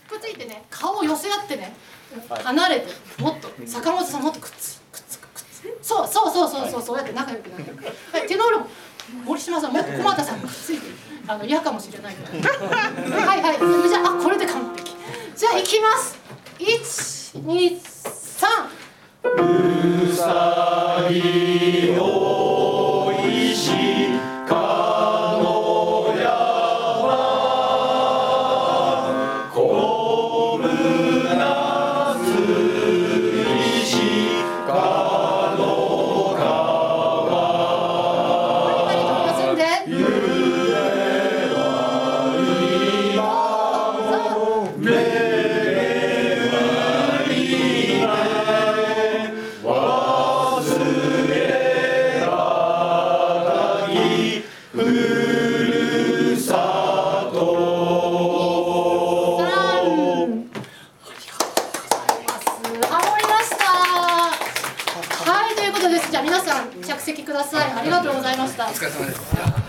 くっついてね、顔を寄せ合ってね、離れて、もっと坂本さんもっとくっつく。そうやって仲良くなる。はい、テノールも森島さんもっと小俣さんくっついて嫌かもしれないから。はい、じゃあこれで完璧。じゃあいきます。1、2、3。 うさぎおいしかのやまこむなすいしかのかわ何と休んでゆえはいまめふるさと。 ハモりました。はい、ということです。じゃあ皆さん着席ください。ありがとうございました。 お疲れ様です。